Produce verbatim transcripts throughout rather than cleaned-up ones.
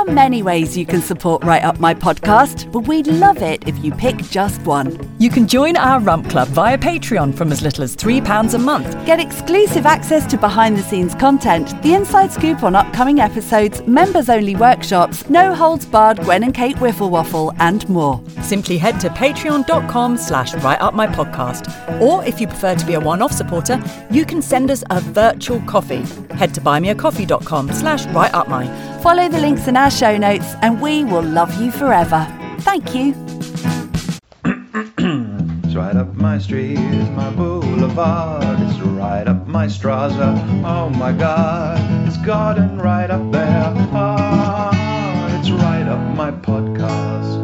are many ways you can support Right Up My Podcast, but we'd love it if you pick just one. You can join our Rump Club via Patreon from as little as three pounds a month. Get exclusive access to behind-the-scenes content, the inside scoop on upcoming episodes, members-only workshops, no-holds-barred Gwen and Kate Wiffle Waffle, and more. Simply head to patreon.com slash Right Up My Podcast. Or if you prefer to be a one-off supporter, you can send us a virtual coffee. Head to buymeacoffee.com slash Right Up My. Follow the links in our show notes and we will love you forever. Thank you. It's right up my street, it's my boulevard. It's right up my Straza, oh my God. It's garden right up there, ah, it's right up my podcast.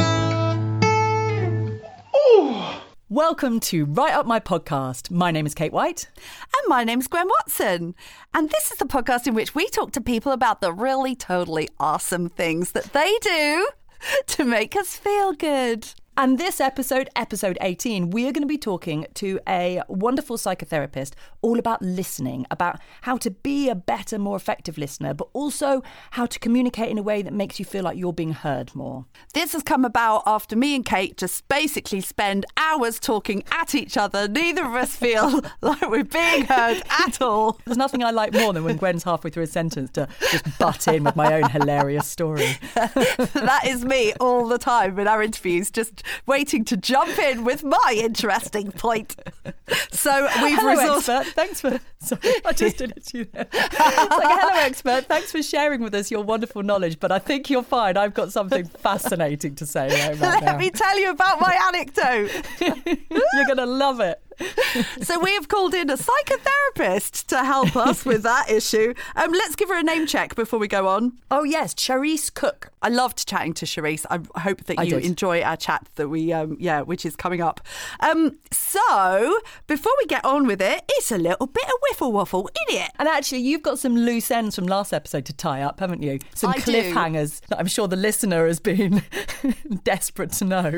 Oh. Welcome to Right Up My Podcast. My name is Kate White. And my name's Gwen Watson. And this is the podcast in which we talk to people about the really totally awesome things that they do to make us feel good. And this episode, episode eighteen, we are going to be talking to a wonderful psychotherapist all about listening, about how to be a better, more effective listener, but also how to communicate in a way that makes you feel like you're being heard more. This has come about after me and Kate just basically spend hours talking at each other. Neither of us feel like we're being heard at all. There's nothing I like more than when Gwen's halfway through a sentence to just butt in with my own hilarious story. That is me all the time in our interviews, just waiting to jump in with my interesting point. So we've hello, resourced... expert. Thanks for... Sorry, I just did it to you there. It's like, hello, expert. Thanks for sharing with us your wonderful knowledge, but I think you're fine. I've got something fascinating to say right about Let now. me tell you about my anecdote. You're going to love it. So we have called in a psychotherapist to help us with that issue. Um, let's give her a name check before we go on. Oh, yes, Charisse Cook. I loved chatting to Charisse. I hope that I you did. enjoy our chat that we, um, yeah, which is coming up. Um, so before we get on with it, it's a little bit of wiffle waffle, isn't it? And actually, you've got some loose ends from last episode to tie up, haven't you? Some I do. cliffhangers that I'm sure the listener has been desperate to know.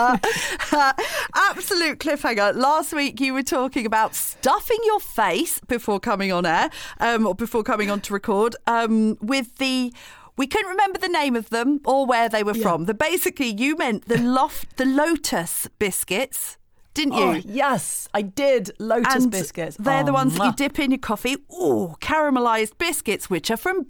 Absolute cliffhanger. Last week you were talking about stuffing your face before coming on air, um, or before coming on to record, um, with the... We couldn't remember the name of them or where they were Yeah. from. The basically, you meant the loft, the Lotus biscuits, didn't you? Oh, yes, I did. Lotus And biscuits. They're Oh, the ones that you mwah. dip in your coffee. Ooh, caramelised biscuits, which are from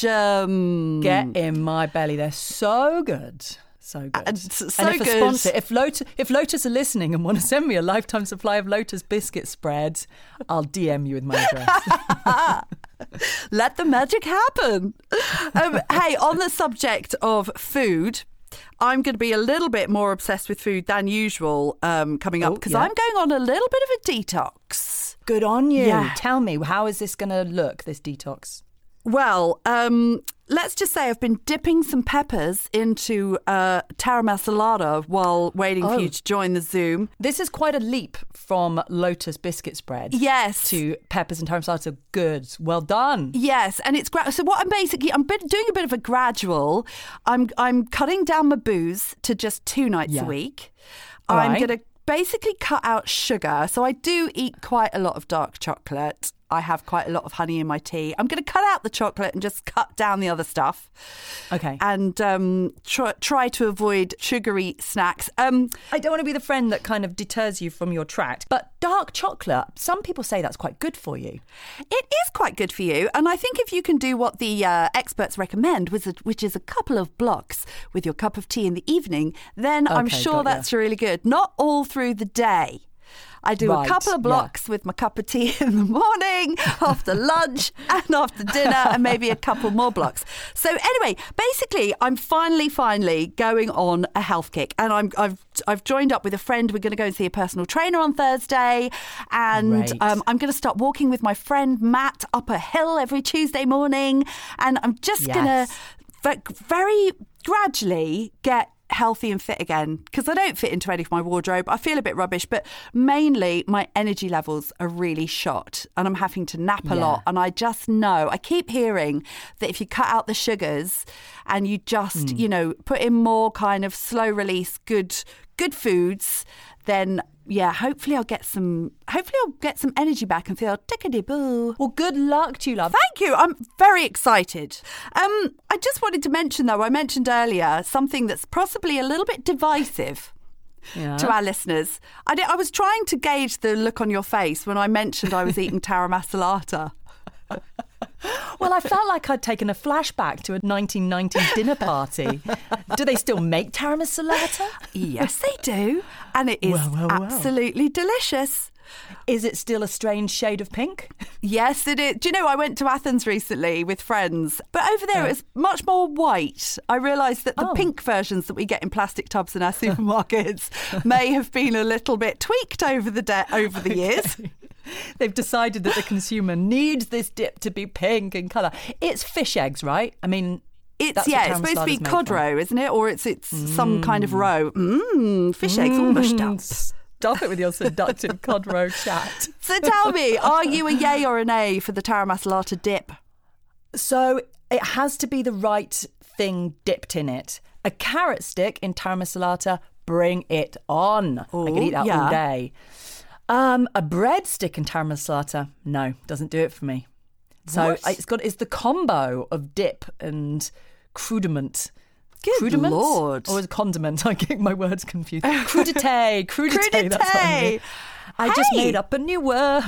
Belgium. Get in my belly. They're so good. So good. And s- so and if good. a sponsor, if Lotus, if Lotus are listening and want to send me a lifetime supply of Lotus biscuit spreads, I'll D M you with my address. Let the magic happen. Um, hey, on the subject of food, I'm going to be a little bit more obsessed with food than usual um, coming up Oh, because yeah. I'm going on a little bit of a detox. Good on you. Yeah. Tell me, how is this going to look, this detox? Well, um, let's just say I've been dipping some peppers into uh, tara masalada while waiting for Oh. you to join the Zoom. This is quite a leap from Lotus biscuit spread. Yes. To peppers and thyme salsa. Good. Well done. Yes, and it's gra- so what I'm basically I'm bit- doing a bit of a gradual. I'm I'm cutting down my booze to just two nights Yeah. a week. All I'm right. going to basically cut out sugar. So I do eat quite a lot of dark chocolate. I have quite a lot of honey in my tea. I'm going to cut out the chocolate and just cut down the other stuff. Okay. And um, try, try to avoid sugary snacks. Um, I don't want to be the friend that kind of deters you from your tract, but dark chocolate, some people say that's quite good for you. It is quite good for you. And I think if you can do what the uh, experts recommend, which is, which is a couple of blocks with your cup of tea in the evening, then I'm Okay, sure got ya. that's really good. Not all through the day. I do Right, a couple of yeah. blocks with my cup of tea in the morning, after lunch and after dinner, and maybe a couple more blocks. So anyway, basically, I'm finally, finally going on a health kick, and I'm, I've I've joined up with a friend. We're going to go and see a personal trainer on Thursday, and Right. um, I'm going to start walking with my friend Matt up a hill every Tuesday morning, and I'm just Yes. going to very gradually get healthy and fit again, because I don't fit into any of my wardrobe. I feel a bit rubbish, but mainly my energy levels are really shot and I'm having to nap a Yeah. lot. And I just know, I keep hearing that if you cut out the sugars and you just, you know, put in more kind of slow release, good, good foods, then yeah, hopefully I'll get some. Hopefully I'll get some energy back and feel tickety boo. Well, good luck to you, love. Thank you. I'm very excited. Um, I just wanted to mention, though, I mentioned earlier something that's possibly a little bit divisive. Yeah. To our listeners. I, did, I was trying to gauge the look on your face when I mentioned I was eating tara massalata. Well, I felt like I'd taken a flashback to a nineteen nineties dinner party. Do they still make tara massalata? Yes, they do. And it is Well, well, well. absolutely delicious. Is it still a strange shade of pink? Yes, it is. Do you know, I went to Athens recently with friends, but over there Yeah. it's much more white. I realised that the Oh. pink versions that we get in plastic tubs in our supermarkets may have been a little bit tweaked over the de- over the years. They've decided that the consumer needs this dip to be pink in colour. It's fish eggs, right? I mean, It's that's what yeah, it's tara supposed to be massalata's made cod from. roe, isn't it? Or it's it's some kind of roe. Mmm, fish eggs all mushed up. Stop it with your seductive cod roe chat. So tell me, are you a yay or a nay for the tara massalata dip? So it has to be the right thing dipped in it. A carrot stick in tara massalata, bring it on. I could eat that yeah. all day. Um, a breadstick in tara massalata, no, doesn't do it for me. So What? it's got it's the combo of dip and crudiment. Good Crudiment? Lord. Or is it condiment? I get my words confused. Crudité. Crudité. That's what I mean. Crudité. I just Hey. made up a new word.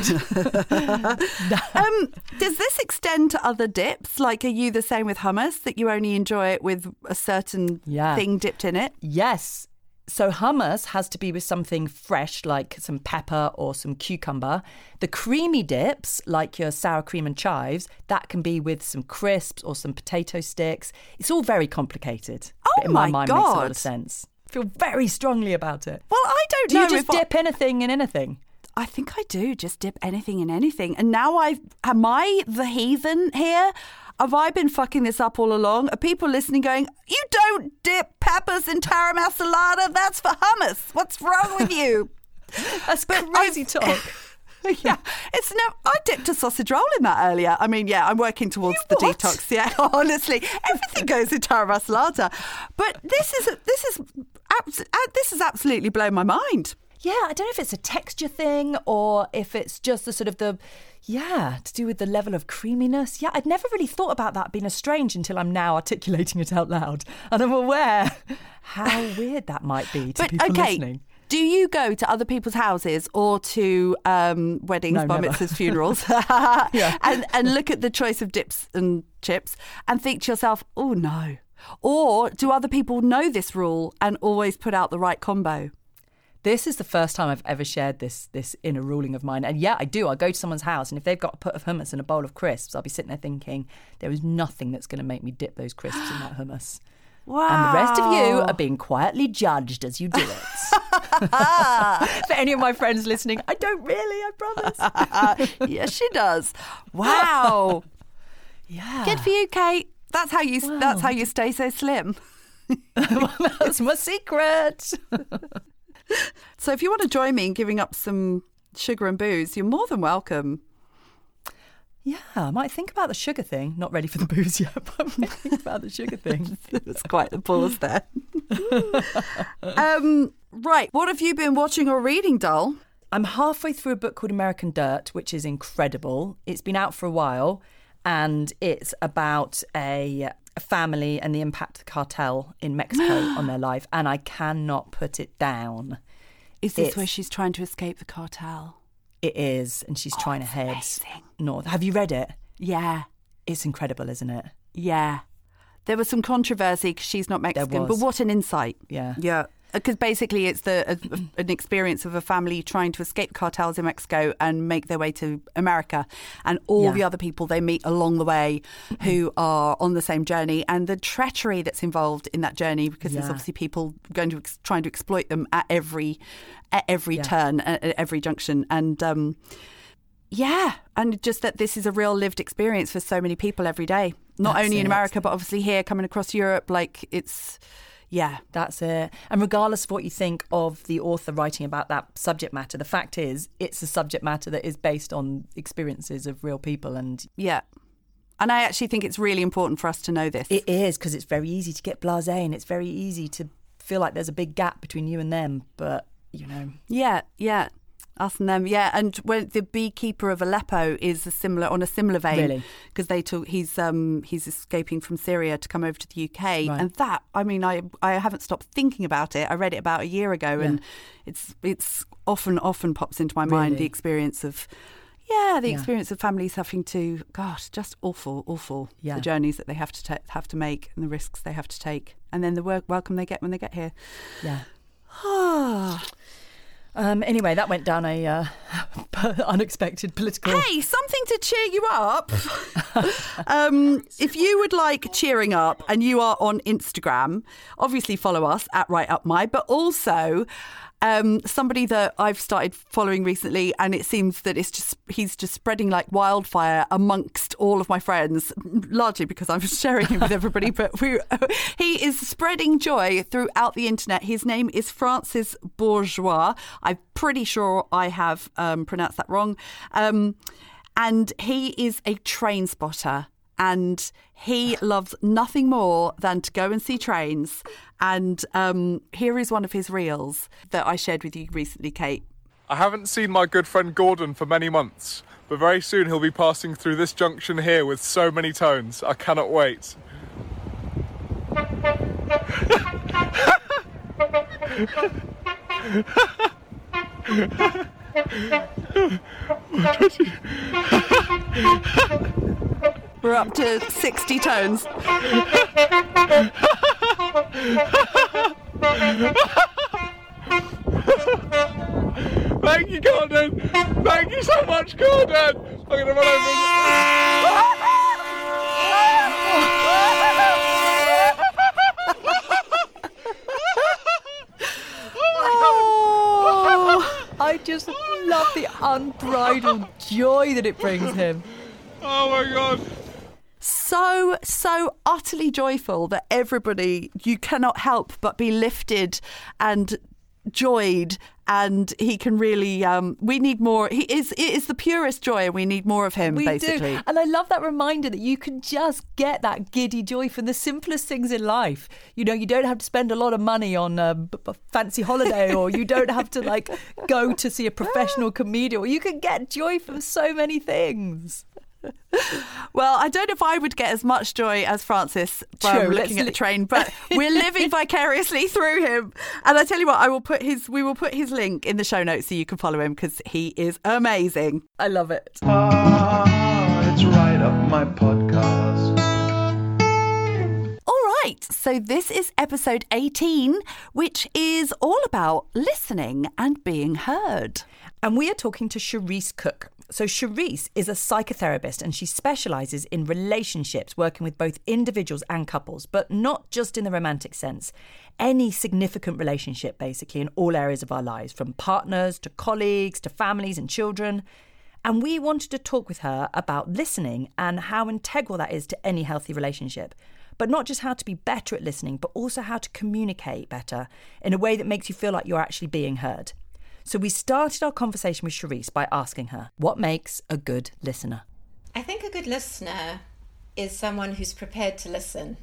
Um, does this extend to other dips? Like, are you the same with hummus, that you only enjoy it with a certain Yeah. thing dipped in it? Yes. So hummus has to be with something fresh, like some pepper or some cucumber. The creamy dips, like your sour cream and chives, that can be with some crisps or some potato sticks. It's all very complicated. Oh but in my, my mind, makes a lot God. of sense. I feel very strongly about it. Well, I don't Do know you just if I- dip anything in anything? I think I do just dip anything in anything. And now I've, am I the heathen here? Have I been fucking this up all along? Are people listening going, you don't dip peppers in tara massalata? That's for hummus. What's wrong with you? That's But crazy I've- talk. Yeah, it's no. I dipped a sausage roll in that earlier. I mean, yeah, I'm working towards You the what? detox. Yeah, honestly, everything goes in tara massalata. But this is this is abs- uh, this has absolutely blown my mind. Yeah, I don't know if it's a texture thing or if it's just the sort of the, yeah, to do with the level of creaminess. Yeah, I'd never really thought about that being a strange until I'm now articulating it out loud. And I'm aware how weird that might be to But people okay, listening. do you go to other people's houses or to um, weddings, No, bar never. mitzvahs, funerals, Yeah. and, and look at the choice of dips and chips and think to yourself, oh no? Or do other people know this rule and always put out the right combo? This is the first time I've ever shared this this inner ruling of mine. And yeah, I do. I go to someone's house and if they've got a pot of hummus and a bowl of crisps, I'll be sitting there thinking, there is nothing that's going to make me dip those crisps in that hummus. Wow. And the rest of you are being quietly judged as you do it. For any of my friends listening, I don't really, I promise. Yes, she does. Wow. Yeah. Good for you, Kate. That's how you. That's how you stay so slim. That's my secret. So, if you want to join me in giving up some sugar and booze, you're more than welcome. Yeah, I might think about the sugar thing. Not ready for the booze yet, but I might think about the sugar thing. That's quite the pause there. um, right. What have you been watching or reading, doll? I'm halfway through a book called American Dirt, which is incredible. It's been out for a while, and it's about a, a family and the impact of the cartel in Mexico on their life, and I cannot put it down. Is this It's- where she's trying to escape the cartel? It is, and she's trying to it's head amazing. north. Have you read it? Yeah. It's incredible, isn't it? Yeah. There was some controversy because she's not Mexican, but was. what an insight. Yeah. Yeah. Because basically it's the a, an experience of a family trying to escape cartels in Mexico and make their way to America, and all Yeah. the other people they meet along the way who are on the same journey, and the treachery that's involved in that journey, because there's Yeah. obviously people going to ex- trying to exploit them at every at every Yeah. turn, at, at every junction, and um, yeah, and just that this is a real lived experience for so many people every day, not That's only in it. America but obviously here, coming across Europe, like it's. Yeah. That's it. And regardless of what you think of the author writing about that subject matter, the fact is it's a subject matter that is based on experiences of real people. And Yeah. And I actually think it's really important for us to know this. it is, because it's very easy to get blasé and it's very easy to feel like there's a big gap between you and them. But you know. Yeah, yeah. Us and them, yeah. And when the beekeeper of Aleppo is a similar on a similar vein, Really? Because they talk, he's um he's escaping from Syria to come over to the U K, Right. and that I mean I I haven't stopped thinking about it. I read it about a year ago, Yeah. and it's it's often often pops into my mind Really? the experience of. Yeah, the Yeah. experience of families having to, gosh, just awful, awful. Yeah. The journeys that they have to ta- have to make and the risks they have to take, and then the work welcome they get when they get here. Yeah. Ah. Um, anyway, that went down a uh, unexpected political... Hey, something to cheer you up. um, if you would like cheering up and you are on Instagram, obviously follow us at Right Up My, but also um, somebody that I've started following recently, and it seems that it's just he's just spreading like wildfire amongst all of my friends, largely because I'm sharing him with everybody, but we, he is spreading joy throughout the internet. His name is Francis Bourgeois. I'm pretty sure I have um, pronounced that wrong. Um, and he is a train spotter, and he loves nothing more than to go and see trains. And um, here is one of his reels that I shared with you recently, Kate. I haven't seen my good friend Gordon for many months, but very soon he'll be passing through this junction here with so many tones. I cannot wait. We're up to sixty tones. Thank you, Gordon. Thank you so much, Gordon. I'm going to run over. Oh, I just love the unbridled joy that it brings him. Oh my God. So, so utterly joyful that everybody, you cannot help but be lifted and joyed, and he can really, um, we need more. He is, it is the purest joy, and we need more of him, We basically. do. And I love that reminder that you can just get that giddy joy from the simplest things in life. You know, you don't have to spend a lot of money on a b- b- fancy holiday, or you don't have to like go to see a professional comedian, or you can get joy from so many things. Well, I don't know if I would get as much joy as Francis from True, let's looking at li- the train, but we're living vicariously through him. And I tell you what, I will put his, we will put his link in the show notes so you can follow him, because he is amazing. I love it. Ah, it's Right Up My podcast. All right, so this is episode eighteen, which is all about listening and being heard. And we are talking to Cherise Cook. So Cherise is a psychotherapist, and she specialises in relationships, working with both individuals and couples, but not just in the romantic sense. Any significant relationship, basically, in all areas of our lives, from partners to colleagues to families and children. And we wanted to talk with her about listening and how integral that is to any healthy relationship. But not just how to be better at listening, but also how to communicate better in a way that makes you feel like you're actually being heard. So we started our conversation with Cherise by asking her, what makes a good listener? I think a good listener is someone who's prepared to listen.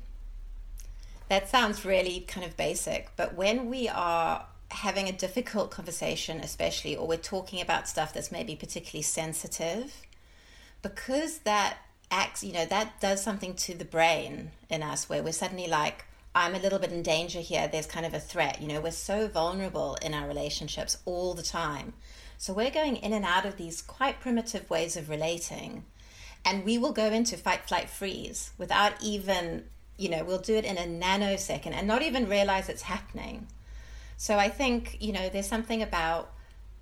That sounds really kind of basic, but when we are having a difficult conversation, especially, or we're talking about stuff that's maybe particularly sensitive, because that acts, you know, that does something to the brain in us where we're suddenly like, I'm a little bit in danger here. There's kind of a threat. You know, we're so vulnerable in our relationships all the time. So we're going in and out of these quite primitive ways of relating. And we will go into fight, flight, freeze without even, you know, we'll do it in a nanosecond and not even realize it's happening. So I think, you know, there's something about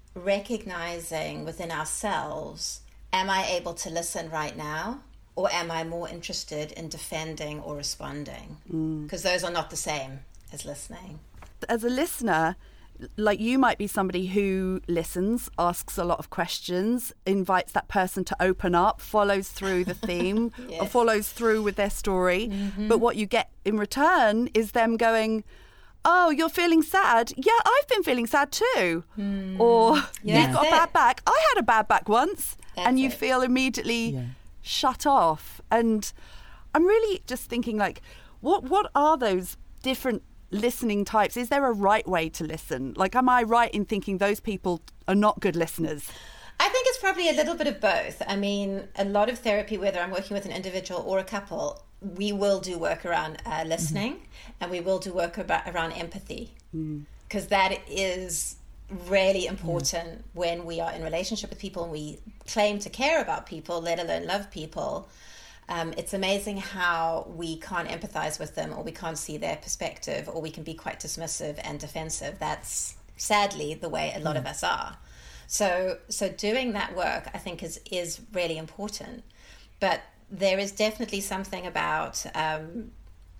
recognizing within ourselves, am I able to listen right now? Or am I more interested in defending or responding? Because mm. those are not the same as listening. As a listener, like you might be somebody who listens, asks a lot of questions, invites that person to open up, follows through the theme, yes. or follows through with their story. Mm-hmm. But what you get in return is them going, oh, you're feeling sad? Yeah, I've been feeling sad too. Mm. Or yeah, you've got a bad back. I had a bad back once. That's and you it. feel immediately... Yeah. shut off. And I'm really just thinking, like, what what are those different listening types? Is there a right way to listen? Like, am I right in thinking those people are not good listeners? I think it's probably a little bit of both. I mean, a lot of therapy, whether I'm working with an individual or a couple, we will do work around uh, listening, mm-hmm. and we will do work about, around empathy, because mm. that is really important yeah. when we are in relationship with people and we claim to care about people, let alone love people. Um, it's amazing how we can't empathize with them, or we can't see their perspective, or we can be quite dismissive and defensive. That's sadly the way a lot yeah. of us are. So, so doing that work, I think, is is really important. But there is definitely something about um,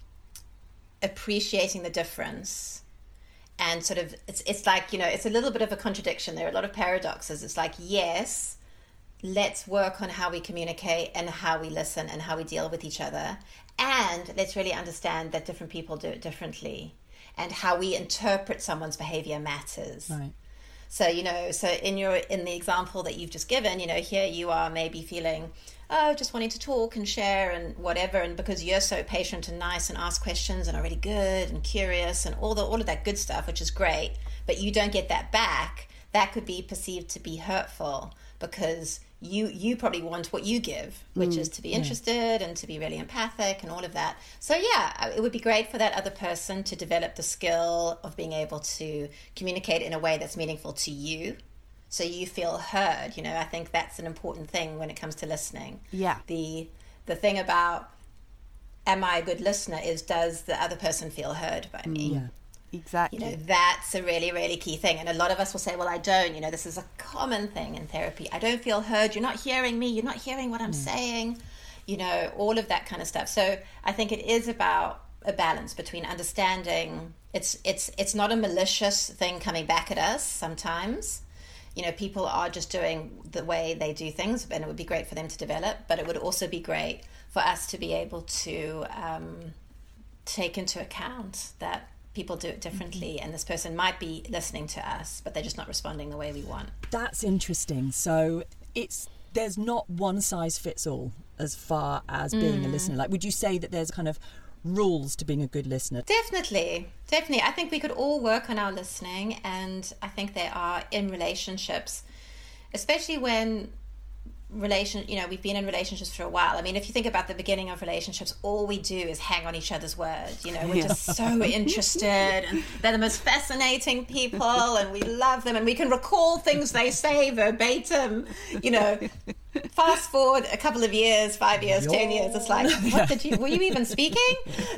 appreciating the difference, and sort of it's it's like, you know, it's a little bit of a contradiction. There are a lot of paradoxes. It's like, yes, let's work on how we communicate and how we listen and how we deal with each other, and let's really understand that different people do it differently, and how we interpret someone's behavior matters. Right. So, you know, so in your in the example that you've just given, you know, here you are maybe feeling, oh, just wanting to talk and share and whatever, and because you're so patient and nice and ask questions and are really good and curious and all the all of that good stuff, which is great, but you don't get that back, that could be perceived to be hurtful, because you you probably want what you give, which mm, is to be interested yeah. and to be really empathic and all of that. So yeah, it would be great for that other person to develop the skill of being able to communicate in a way that's meaningful to you, so you feel heard. You know, I think that's an important thing when it comes to listening. Yeah. The the thing about am I a good listener is, does the other person feel heard by me? Yeah. Exactly. You know, that's a really, really key thing. And a lot of us will say, well, I don't, you know, this is a common thing in therapy. I don't feel heard. You're not hearing me. You're not hearing what I'm mm. saying, you know, all of that kind of stuff. So I think it is about a balance between understanding it's, it's, it's not a malicious thing coming back at us sometimes. You know, people are just doing the way they do things, and it would be great for them to develop, but it would also be great for us to be able to um, take into account that people do it differently, and this person might be listening to us, but they're just not responding the way we want. That's interesting. So it's there's not one size fits all as far as being mm. a listener. Like, would you say that there's kind of rules to being a good listener? Definitely, definitely. I think we could all work on our listening, and I think there are in relationships, especially when relation you know we've been in relationships for a while. I mean, if you think about the beginning of relationships, all we do is hang on each other's words. You know, we're yeah. just so interested, and they're the most fascinating people, and we love them, and we can recall things they say verbatim. You know, fast forward a couple of years, five years, Yo. ten years, it's like, what did you were you even speaking?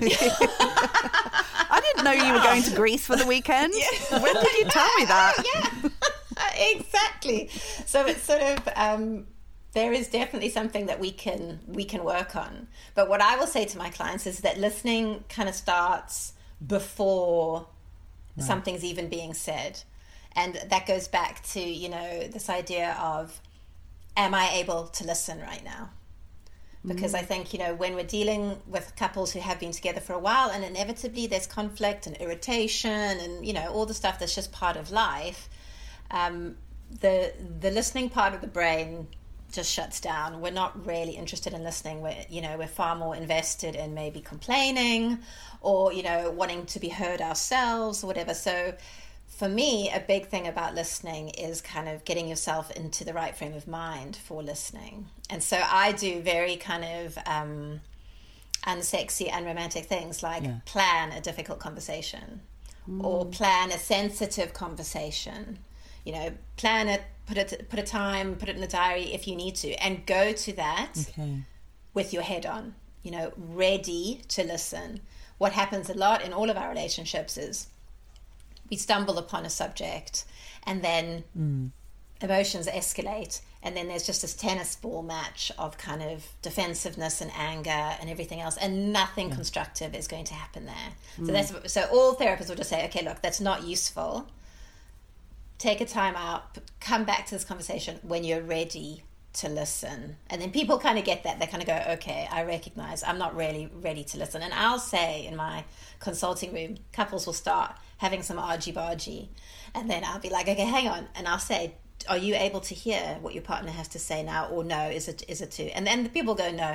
I didn't know you were going to Greece for the weekend. Yeah. When did you tell me that? Yeah. Exactly. So it's sort of um there is definitely something that we can we can work on. But what I will say to my clients is that listening kind of starts before right. something's even being said. And that goes back to, you know, this idea of, am I able to listen right now? Because mm. I think, you know, when we're dealing with couples who have been together for a while, and inevitably there's conflict and irritation and, you know, all the stuff that's just part of life, um, the the listening part of the brain just shuts down. We're not really interested in listening. We're, you know, we're far more invested in maybe complaining or, you know, wanting to be heard ourselves or whatever. So for me, a big thing about listening is kind of getting yourself into the right frame of mind for listening. And so I do very kind of um, unsexy and romantic things like yeah. plan a difficult conversation mm. or plan a sensitive conversation. You know, plan it, put it, put a time, put it in the diary if you need to, and go to that okay. with your head on, you know, ready to listen. What happens a lot in all of our relationships is we stumble upon a subject, and then mm. emotions escalate, and then there's just this tennis ball match of kind of defensiveness and anger and everything else, and nothing yeah. constructive is going to happen there. Mm. So that's so all therapists will just say, okay, look, that's not useful. Take a time out, come back to this conversation when you're ready to listen. And then people kind of get that. They kind of go, okay, I recognize I'm not really ready to listen. And I'll say in my consulting room, couples will start having some argy-bargy. And then I'll be like, okay, hang on. And I'll say, are you able to hear what your partner has to say now? Or no, is it is it too? And then the people go, no,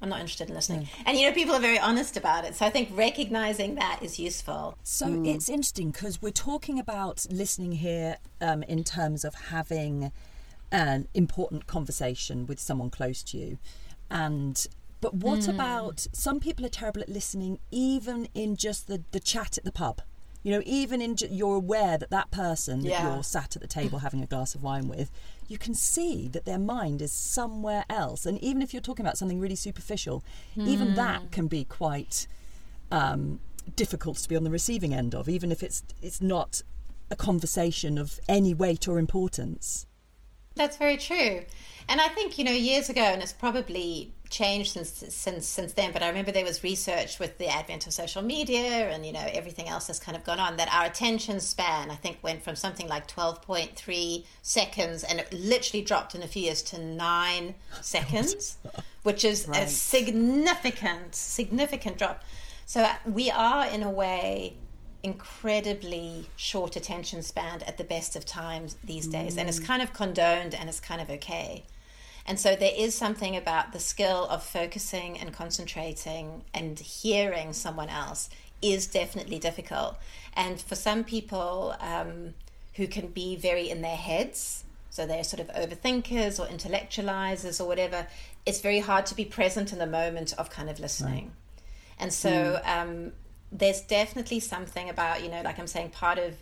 I'm not interested in listening. Mm. And, you know, people are very honest about it. So I think recognizing that is useful. So mm. it's interesting because we're talking about listening here um, in terms of having an important conversation with someone close to you. And but what mm. about, some people are terrible at listening even in just the, the chat at the pub. You know, even in, you're aware that that person yeah. that you're sat at the table having a glass of wine with, you can see that their mind is somewhere else. And even if you're talking about something really superficial, mm. even that can be quite um, difficult to be on the receiving end of, even if it's it's not a conversation of any weight or importance. That's very true. And I think, you know, years ago, and it's probably changed since since since then, but I remember there was research with the advent of social media and, you know, everything else has kind of gone on, that our attention span, I think, went from something like twelve point three seconds, and it literally dropped in a few years to nine seconds, which is right. a significant, significant drop. So we are, in a way, incredibly short attention span at the best of times these days, mm. and it's kind of condoned and it's kind of okay. And so there is something about the skill of focusing and concentrating and hearing someone else is definitely difficult. And for some people um, who can be very in their heads, so they're sort of overthinkers or intellectualizers or whatever, it's very hard to be present in the moment of kind of listening. Right. And so mm. um, there's definitely something about, you know, like I'm saying, part of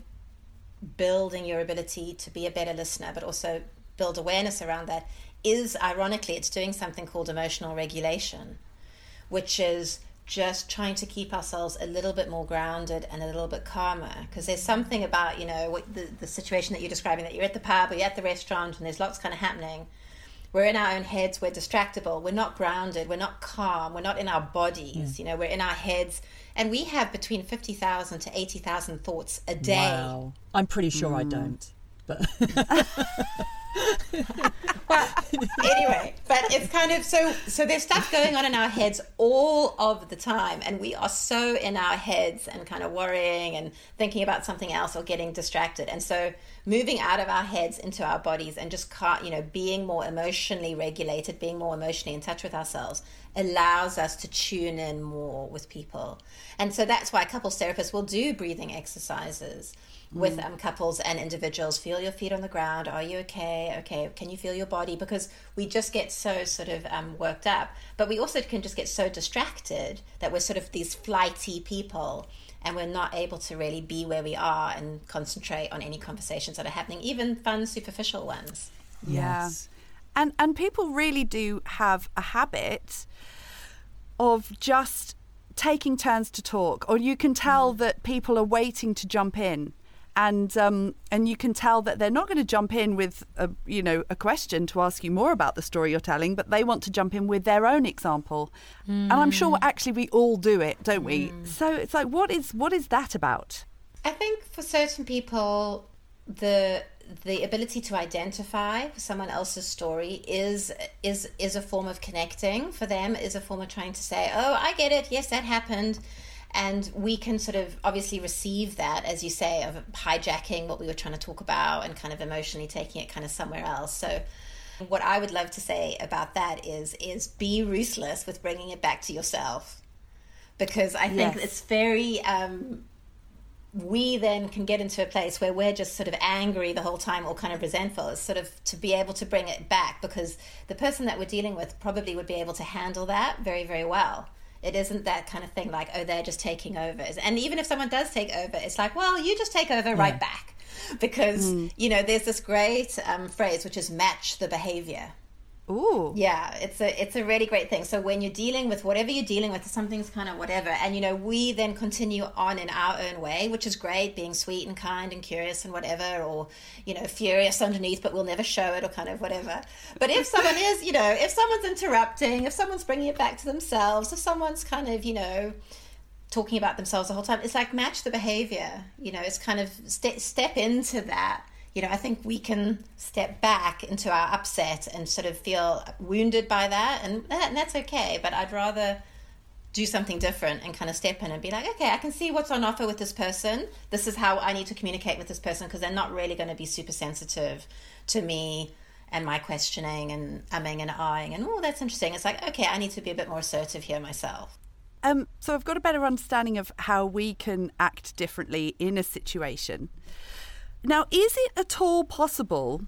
building your ability to be a better listener, but also build awareness around that, is, ironically, it's doing something called emotional regulation, which is just trying to keep ourselves a little bit more grounded and a little bit calmer. Because there's something about, you know, what the, the situation that you're describing, that you're at the pub or you're at the restaurant and there's lots kind of happening. We're in our own heads, we're distractible, we're not grounded, we're not calm, we're not in our bodies, mm. you know, we're in our heads. And we have between fifty thousand to eighty thousand thoughts a day. Wow. I'm pretty sure mm. I don't. But well, anyway, but it's kind of so so there's stuff going on in our heads all of the time, and we are so in our heads and kind of worrying and thinking about something else or getting distracted. And so moving out of our heads into our bodies and just, you know, being more emotionally regulated, being more emotionally in touch with ourselves, allows us to tune in more with people. And so that's why couples therapists will do breathing exercises with mm. um, couples and individuals. Feel your feet on the ground. Are you okay? Okay. Can you feel your body? Because we just get so sort of um, worked up, but we also can just get so distracted that we're sort of these flighty people, and we're not able to really be where we are and concentrate on any conversations that are happening, even fun, superficial ones. Yes. Yeah. And, and people really do have a habit of just taking turns to talk, or you can tell mm. that people are waiting to jump in. And um, and you can tell that they're not going to jump in with a, you know, a question to ask you more about the story you're telling, but they want to jump in with their own example. Mm. And I'm sure actually we all do it, don't we? Mm. So it's like, what is what is that about? I think for certain people, the the ability to identify someone else's story is is is a form of connecting for them, is a form of trying to say, oh, I get it. Yes, that happened. And we can sort of obviously receive that, as you say, of hijacking what we were trying to talk about and kind of emotionally taking it kind of somewhere else. So what I would love to say about that is is be ruthless with bringing it back to yourself. Because I think yes. it's very... Um, we then can get into a place where we're just sort of angry the whole time or kind of resentful. It's sort of to be able to bring it back, because the person that we're dealing with probably would be able to handle that very, very well. It isn't that kind of thing like, oh, they're just taking over. And even if someone does take over, it's like, well, you just take over yeah. right back. Because, mm. you know, there's this great um, phrase, which is match the behavior. Ooh. Yeah, it's a it's a really great thing. So when you're dealing with whatever you're dealing with, something's kind of whatever. And, you know, we then continue on in our own way, which is great, being sweet and kind and curious and whatever, or, you know, furious underneath, but we'll never show it or kind of whatever. But if someone is, you know, if someone's interrupting, if someone's bringing it back to themselves, if someone's kind of, you know, talking about themselves the whole time, it's like match the behavior. You know, it's kind of st- step into that. You know, I think we can step back into our upset and sort of feel wounded by that, and, that, and that's okay. But I'd rather do something different and kind of step in and be like, okay, I can see what's on offer with this person. This is how I need to communicate with this person, because they're not really going to be super sensitive to me and my questioning and umming and ahhing and, oh, that's interesting. It's like, okay, I need to be a bit more assertive here myself. Um, so I've got a better understanding of how we can act differently in a situation. Now, is it at all possible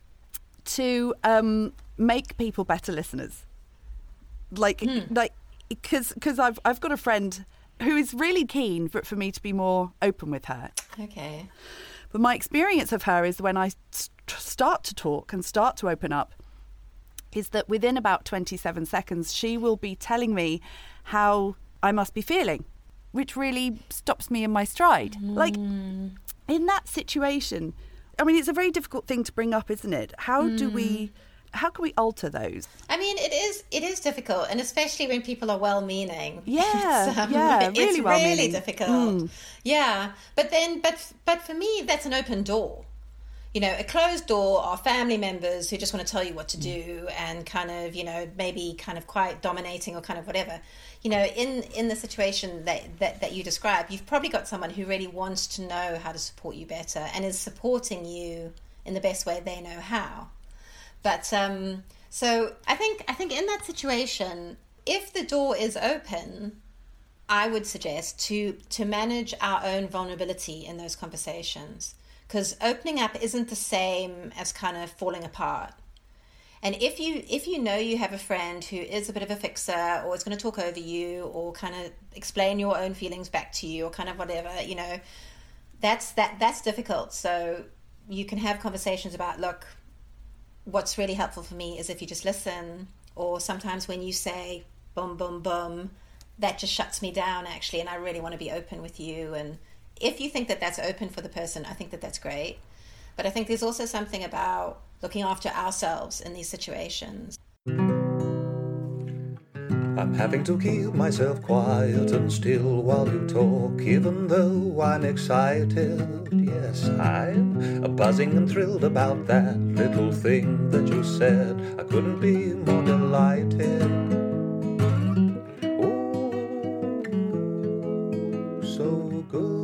to um, make people better listeners? Like, hmm. like, because because I've I've got a friend who is really keen for, for me to be more open with her. Okay. But my experience of her is when I st- start to talk and start to open up, is that within about twenty-seven seconds, she will be telling me how I must be feeling, which really stops me in my stride. Mm. Like, in that situation, I mean, it's a very difficult thing to bring up, isn't it? How mm. do we, how can we alter those? I mean, it is it is difficult, and especially when people are well-meaning. Yeah, it's, um, yeah, really it's well-meaning. really difficult. Mm. Yeah, but then, but but for me, that's an open door. You know, a closed door are family members who just want to tell you what to do and kind of, you know, maybe kind of quite dominating or kind of whatever. You know, in, in the situation that, that, that you describe, you've probably got someone who really wants to know how to support you better and is supporting you in the best way they know how. But um, so I think I think in that situation, if the door is open, I would suggest to to manage our own vulnerability in those conversations. Because opening up isn't the same as kind of falling apart. And if you if you know you have a friend who is a bit of a fixer or is going to talk over you or kind of explain your own feelings back to you or kind of whatever, you know, that's that that's difficult. So you can have conversations about, look, what's really helpful for me is if you just listen, or sometimes when you say boom, boom, boom, that just shuts me down actually, and I really want to be open with you. And if you think that that's open for the person, I think that that's great. But I think there's also something about looking after ourselves in these situations. I'm having to keep myself quiet and still while you talk, even though I'm excited. Yes, I'm buzzing and thrilled about that little thing that you said. I couldn't be more delighted. Oh, so good.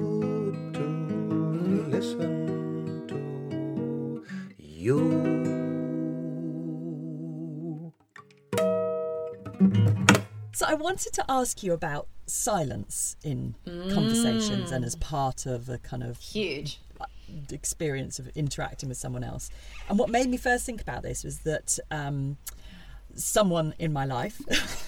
Listen to you. So I wanted to ask you about silence in mm. conversations and as part of a kind of huge experience of interacting with someone else. And what made me first think about this was that um, someone in my life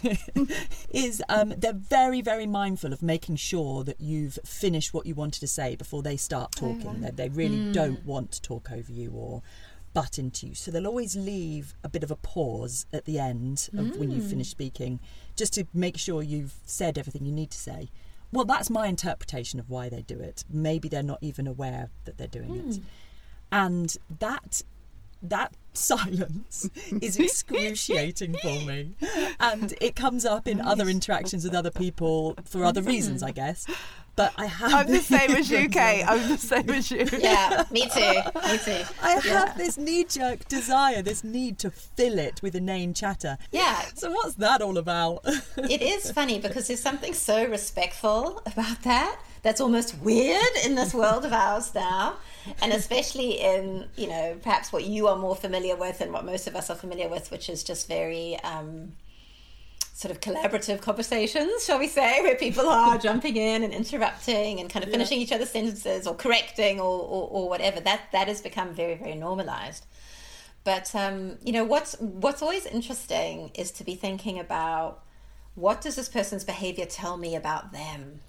is um, they're very, very mindful of making sure that you've finished what you wanted to say before they start talking. Oh, wow. They, they really mm. don't want to talk over you or butt into you. So they'll always leave a bit of a pause at the end of mm. when you finish speaking, just to make sure you've said everything you need to say. Well, that's my interpretation of why they do it. Maybe they're not even aware that they're doing mm. it. And that that silence is excruciating for me. And it comes up in other interactions with other people for other reasons, I guess. But I have... I'm the same as you, Kate. I'm the same as you. Yeah, me too. Me too. I have yeah. this knee-jerk desire, this need to fill it with inane chatter. Yeah. So what's that all about? It is funny because there's something so respectful about that. That's almost weird in this world of ours now. And especially in, you know, perhaps what you are more familiar with and what most of us are familiar with, which is just very... Um, sort of collaborative conversations, shall we say, where people are jumping in and interrupting and kind of finishing yeah. each other's sentences or correcting or, or, or whatever. That that has become very, very normalized. But, um, you know, what's what's always interesting is to be thinking about, what does this person's behavior tell me about them?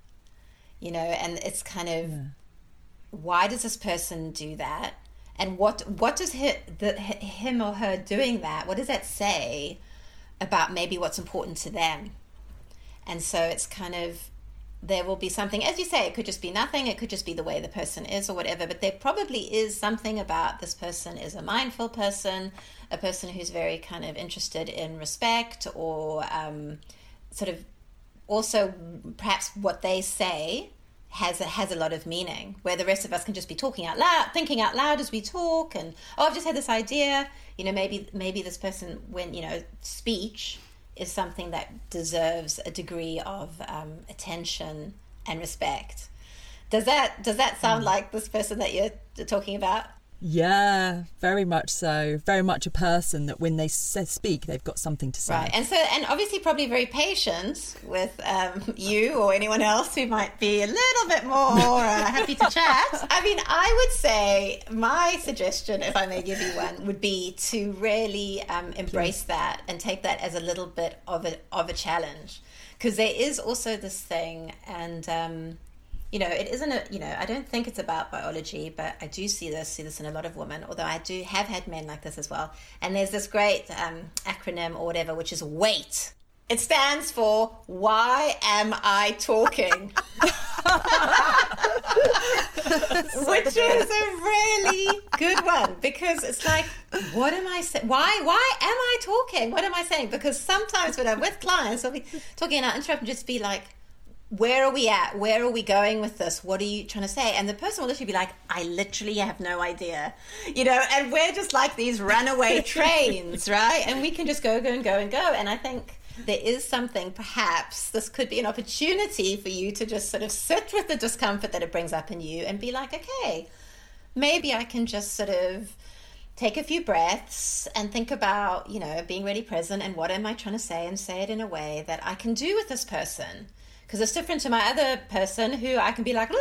You know, and it's kind of, yeah. why does this person do that? And what what does he, the, him or her doing that, what does that say about maybe what's important to them? And so it's kind of, there will be something, as you say, it could just be nothing, it could just be the way the person is or whatever, but there probably is something about this person is a mindful person, a person who's very kind of interested in respect, or um, sort of also perhaps what they say has a, has a lot of meaning, where the rest of us can just be talking out loud, thinking out loud as we talk, and, oh, I've just had this idea. You know, maybe maybe this person, when, you know, speech is something that deserves a degree of um, attention and respect. Does that does that sound mm. like this person that you're talking about? Yeah, very much so. Very much a person that when they s- speak, they've got something to say. Right, and so, and obviously probably very patient with um, you or anyone else who might be a little bit more uh, happy to chat. I mean, I would say my suggestion, if I may give you one, would be to really um, embrace that and take that as a little bit of a, of a challenge. Because there is also this thing, and... Um, You know, it isn't a, you know, I don't think it's about biology, but I do see this, see this in a lot of women, although I do have had men like this as well. And there's this great um, acronym or whatever, which is WAIT. It stands for, why am I talking? Which is a really good one, because it's like, what am I saying? Why, why am I talking? What am I saying? Because sometimes when I'm with clients, I'll be talking and I'll interrupt and just be like, where are we at? Where are we going with this? What are you trying to say? And the person will literally be like, I literally have no idea. You know, and we're just like these runaway trains, right? And we can just go, go, and go, and go. And I think there is something, perhaps, this could be an opportunity for you to just sort of sit with the discomfort that it brings up in you and be like, okay, maybe I can just sort of take a few breaths and think about, you know, being really present and what am I trying to say, and say it in a way that I can do with this person. Because it's different to my other person who I can be like,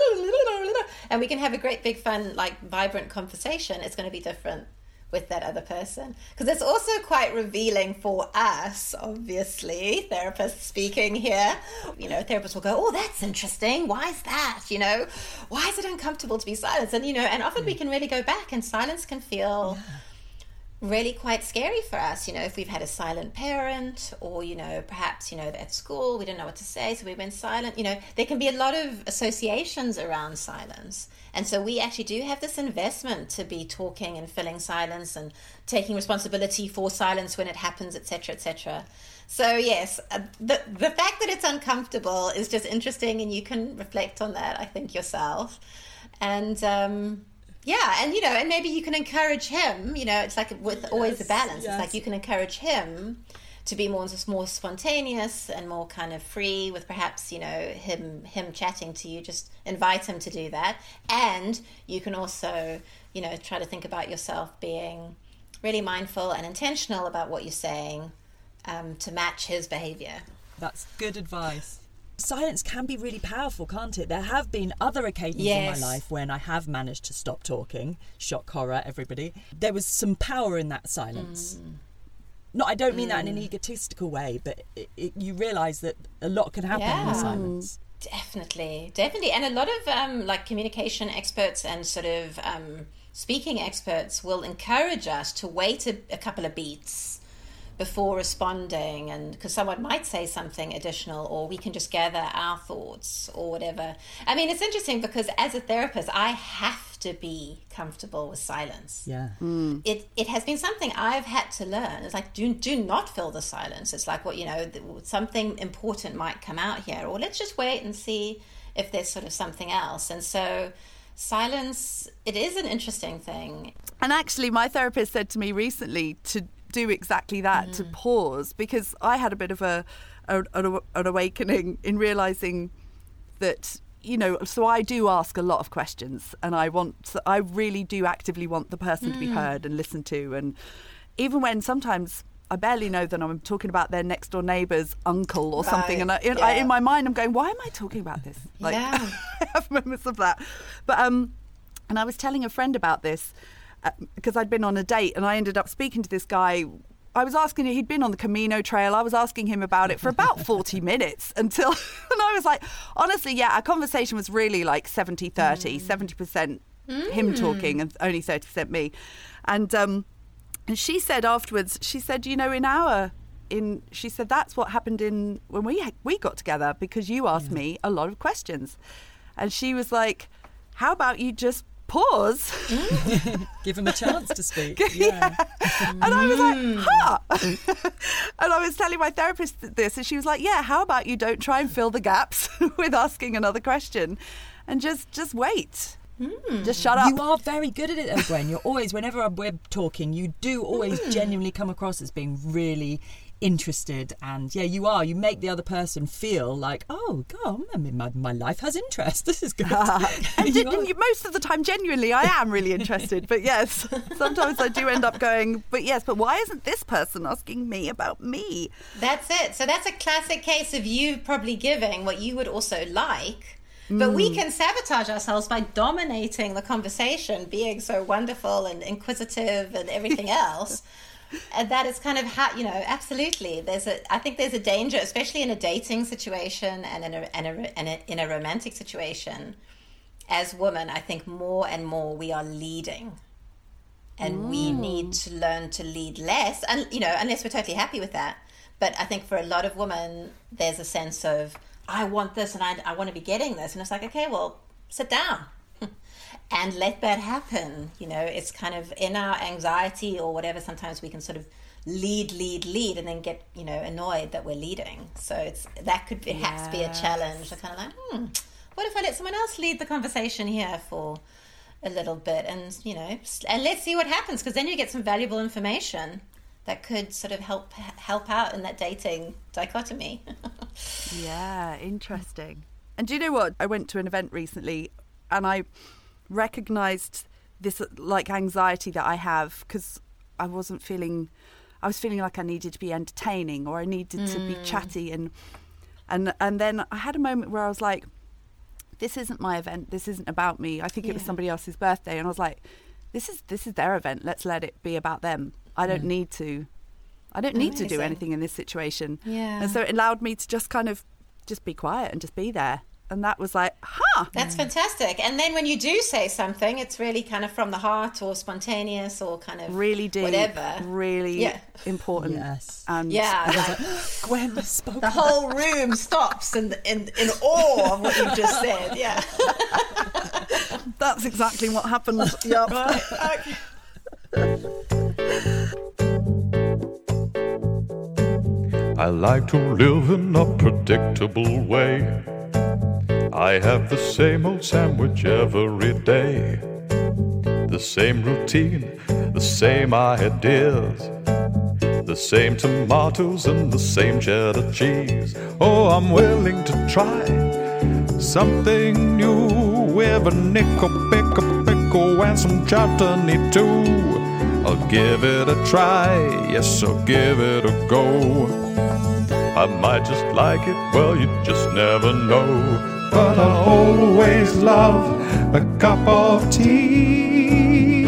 and we can have a great big fun, like vibrant conversation. It's going to be different with that other person. Because it's also quite revealing for us, obviously, therapists speaking here. You know, therapists will go, oh, that's interesting. Why is that? You know, why is it uncomfortable to be silenced? And, you know, and often we can really go back, and silence can feel... Yeah. really quite scary for us, you know, if we've had a silent parent, or, you know, perhaps, you know, at school we didn't know what to say, so we went silent. You know, there can be a lot of associations around silence. And so we actually do have this investment to be talking and filling silence and taking responsibility for silence when it happens, et cetera, et cetera. So yes, uh, the the fact that it's uncomfortable is just interesting, and you can reflect on that, I think, yourself. And um yeah, and, you know, and maybe you can encourage him, you know, it's like with yes, always a balance. Yes. It's like you can encourage him to be more more spontaneous and more kind of free with perhaps, you know, him him chatting to you. Just invite him to do that. And you can also, you know, try to think about yourself being really mindful and intentional about what you're saying um, to match his behavior. That's good advice. Silence can be really powerful, can't it? There have been other occasions yes. in my life when I have managed to stop talking. Shock horror, everybody. There was some power in that silence. Mm. No, I don't mean mm. that in an egotistical way, but it, it, you realise that a lot can happen yeah. in the silence. Definitely, definitely. And a lot of um, like communication experts and sort of um, speaking experts will encourage us to wait a, a couple of beats before responding, and because someone might say something additional, or we can just gather our thoughts or whatever. I mean, it's interesting because as a therapist, I have to be comfortable with silence. Yeah. Mm. It it has been something I've had to learn. It's like, do do not fill the silence. It's like, what, you know, something important might come out here, or let's just wait and see if there's sort of something else. And so silence, it is an interesting thing. And actually, my therapist said to me recently to do exactly that, mm. to pause, because I had a bit of a, a, a an awakening in realising that, you know, so I do ask a lot of questions, and I want, I really do actively want the person mm. to be heard and listened to, and even when sometimes I barely know that I'm talking about their next door neighbour's uncle or right. something, and I, in, yeah. I, in my mind I'm going, why am I talking about this? Like, yeah. I have moments of that, but um, and I was telling a friend about this. Uh, because I'd been on a date and I ended up speaking to this guy. I was asking him, he'd been on the Camino Trail. I was asking him about it for about forty minutes until, and I was like, honestly, yeah, our conversation was really like seventy thirty, mm. seventy percent mm. him talking and only thirty percent me. And um, and she said afterwards, she said, you know, in our, in, she said, that's what happened in, when we we got together, because you asked yeah. me a lot of questions. And she was like, how about you just pause, give him a chance to speak. Yeah. yeah. And I was like, huh. And I was telling my therapist this, and she was like, yeah, how about you don't try and fill the gaps with asking another question, and just just wait. Mm. Just shut up. You are very good at it, though, Gwen. You're always, whenever we're talking, you do always mm. genuinely come across as being really interested, and yeah, you are. You make the other person feel like, oh God, I mean, my my life has interest. This is good. and, you and you, most of the time, genuinely, I am really interested. But yes, sometimes I do end up going, but yes, but why isn't this person asking me about me? That's it. So that's a classic case of you probably giving what you would also like. But we can sabotage ourselves by dominating the conversation, being so wonderful and inquisitive and everything else. And that is kind of how, you know, absolutely. There's a, I think there's a danger, especially in a dating situation and in a, and a, and a, in a romantic situation. As women, I think more and more we are leading. And mm. we need to learn to lead less. And, you know, unless we're totally happy with that. But I think for a lot of women, there's a sense of, I want this and I, I want to be getting this. And it's like, okay, well, sit down and let that happen. You know, it's kind of in our anxiety or whatever, sometimes we can sort of lead, lead, lead and then get, you know, annoyed that we're leading. So it's that could perhaps yes. be a challenge. So kind of like, hmm, what if I let someone else lead the conversation here for a little bit and, you know, and let's see what happens, because then you get some valuable information that could sort of help help out in that dating dichotomy. Yeah, interesting. And do you know what? I went to an event recently and I recognised this like anxiety that I have because I wasn't feeling, I was feeling like I needed to be entertaining or I needed mm. to be chatty. And, and, and then I had a moment where I was like, this isn't my event. This isn't about me. I think yeah. it was somebody else's birthday. And I was like, this is this is their event. Let's let it be about them. I don't mm. need to, I don't need Amazing. to do anything in this situation. Yeah. And so it allowed me to just kind of just be quiet and just be there. And that was like, huh. That's fantastic. And then when you do say something, it's really kind of from the heart or spontaneous or kind of really deep, whatever. Really yeah. important. Yes. And yeah. Like, Gwen spoke. The whole room stops in, in, in awe of what you just said. Yeah. That's exactly what happened. Yep. Right. Okay. I like to live in a predictable way. I have the same old sandwich every day. The same routine, the same ideas. The same tomatoes and the same cheddar cheese. Oh, I'm willing to try something new with a nickel, pickle, pickle and some chutney too. I'll give it a try, yes, I'll give it a go. I might just like it, well, you just never know. But I'll always love a cup of tea.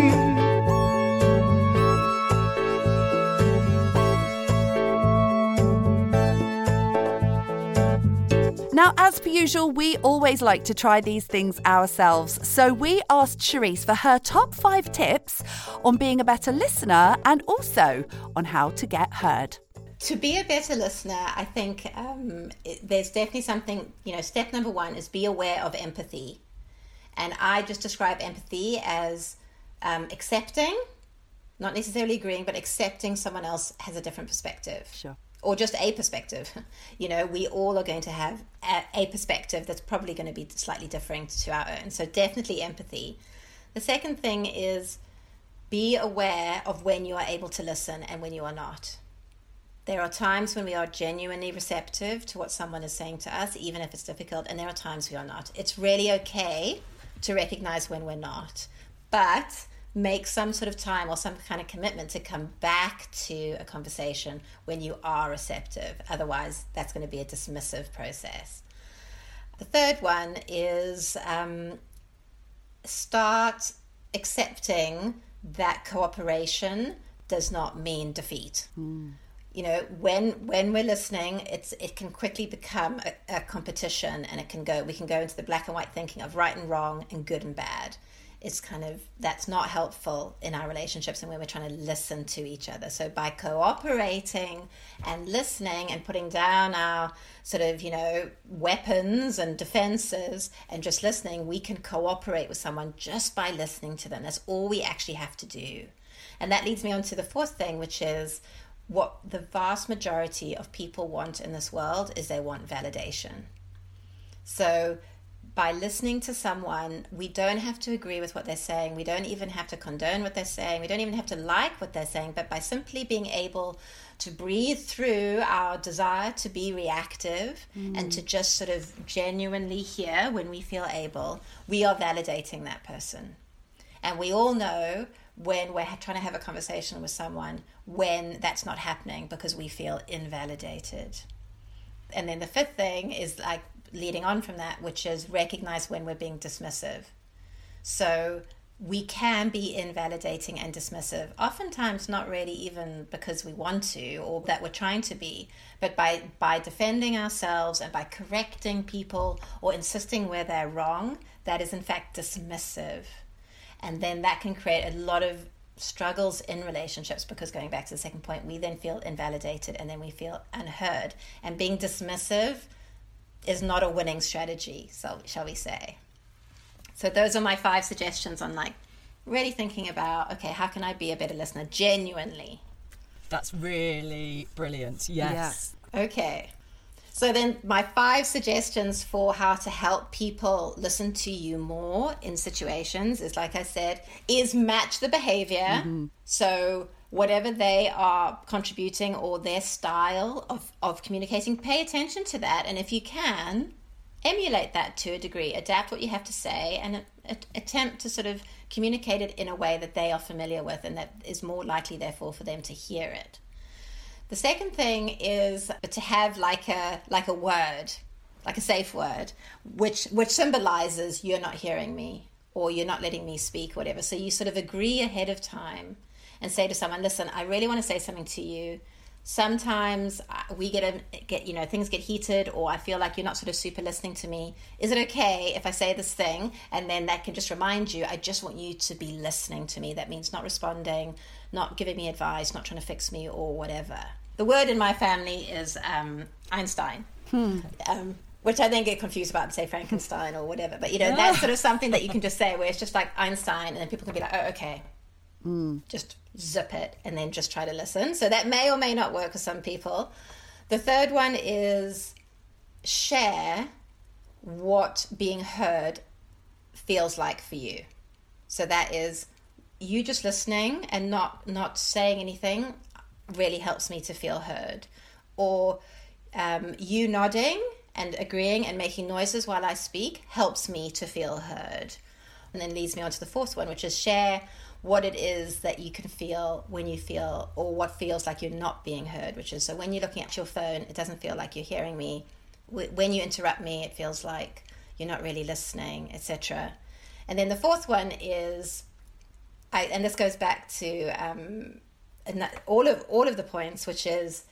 Now, as per usual, we always like to try these things ourselves. So we asked Cherise for her top five tips on being a better listener and also on how to get heard. To be a better listener, I think um, it, there's definitely something, you know, step number one is be aware of empathy. And I just describe empathy as um, accepting, not necessarily agreeing, but accepting someone else has a different perspective. Sure. Or just a perspective. You know, we all are going to have a, a perspective that's probably going to be slightly different to our own. So definitely empathy. The second thing is be aware of when you are able to listen and when you are not. There are times when we are genuinely receptive to what someone is saying to us, even if it's difficult, and there are times we are not. It's really okay to recognize when we're not, but make some sort of time or some kind of commitment to come back to a conversation when you are receptive. Otherwise, that's going to be a dismissive process. The third one is um, start accepting that cooperation does not mean defeat. Mm. You know, when when we're listening, it's it can quickly become a, a competition, and it can go. We can go into the black and white thinking of right and wrong and good and bad. It's kind of that's not helpful in our relationships and when we're trying to listen to each other. So by cooperating and listening and putting down our sort of, you know, weapons and defenses and just listening, we can cooperate with someone just by listening to them. That's all we actually have to do. And that leads me on to the fourth thing, which is what the vast majority of people want in this world is they want validation. So by listening to someone, we don't have to agree with what they're saying. We don't even have to condone what they're saying. We don't even have to like what they're saying. But by simply being able to breathe through our desire to be reactive mm. and to just sort of genuinely hear when we feel able, we are validating that person. And we all know when we're trying to have a conversation with someone when that's not happening because we feel invalidated. And then the fifth thing is like leading on from that, which is recognize when we're being dismissive. So we can be invalidating and dismissive, oftentimes not really even because we want to or that we're trying to be, but by, by defending ourselves and by correcting people or insisting where they're wrong, that is in fact dismissive. And then that can create a lot of struggles in relationships because going back to the second point, we then feel invalidated and then we feel unheard. And being dismissive is not a winning strategy, so shall we say. So those are my five suggestions on like really thinking about, okay, how can I be a better listener genuinely? That's really brilliant. Yes. Yeah. Okay. So then my five suggestions for how to help people listen to you more in situations is, like I said, is match the behavior. Mm-hmm. So whatever they are contributing or their style of, of communicating, pay attention to that. And if you can, emulate that to a degree, adapt what you have to say and a, a, attempt to sort of communicate it in a way that they are familiar with and that is more likely, therefore, for them to hear it. The second thing is to have like a like a word, like a safe word, which which symbolizes you're not hearing me or you're not letting me speak, whatever. So you sort of agree ahead of time and say to someone, listen, I really want to say something to you. Sometimes we get, a, get, you know, things get heated or I feel like you're not sort of super listening to me. Is it okay if I say this thing? And then that can just remind you, I just want you to be listening to me. That means not responding, not giving me advice, not trying to fix me or whatever. The word in my family is um, Einstein, hmm. um, which I then get confused about and say Frankenstein or whatever. But, you know, that's sort of something that you can just say where it's just like Einstein and then people can be like, oh, okay. Mm. Just zip it and then just try to listen. So that may or may not work for some people. The third one is share what being heard feels like for you. So that is you just listening and not not saying anything really helps me to feel heard. Or um, you nodding and agreeing and making noises while I speak helps me to feel heard. And then leads me on to the fourth one, which is share what it is that you can feel when you feel, or what feels like you're not being heard, which is, so when you're looking at your phone, it doesn't feel like you're hearing me. When you interrupt me, it feels like you're not really listening, et cetera. And then the fourth one is, I, and this goes back to um, all of all of the points, which is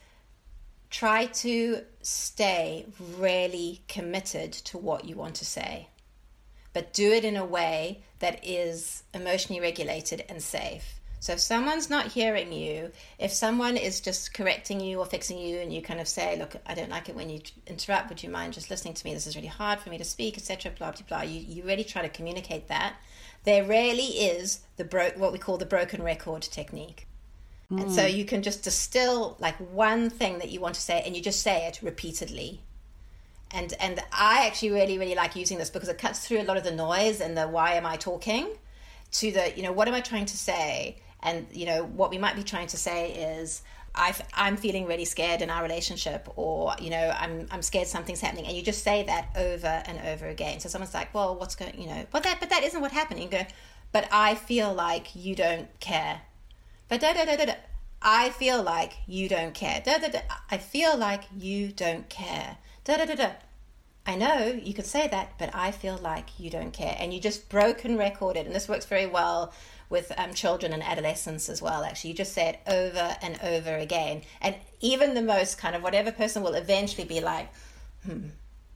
try to stay really committed to what you want to say, but do it in a way that is emotionally regulated and safe. So if someone's not hearing you, if someone is just correcting you or fixing you and you kind of say, look, I don't like it when you interrupt, would you mind just listening to me? This is really hard for me to speak, et cetera, blah, blah, blah. You, you really try to communicate that. There rarely is the bro- what we call the broken record technique. Mm. And so you can just distill like one thing that you want to say and you just say it repeatedly. And and I actually really, really like using this because it cuts through a lot of the noise and the why am I talking to the, you know, what am I trying to say? And, you know, what we might be trying to say is, I've, I'm feeling really scared in our relationship, or, you know, I'm I'm scared something's happening. And you just say that over and over again. So someone's like, well, what's going, you know, but that, but that isn't what happened. You go, but I feel like you don't care. But da da da da da. I feel like you don't care. Da da da. I feel like you don't care. Da da da da. I know you could say that, but I feel like you don't care. And you just broken record it. And this works very well with um, children and adolescents as well, actually. You just say it over and over again. And even the most kind of whatever person will eventually be like, hmm.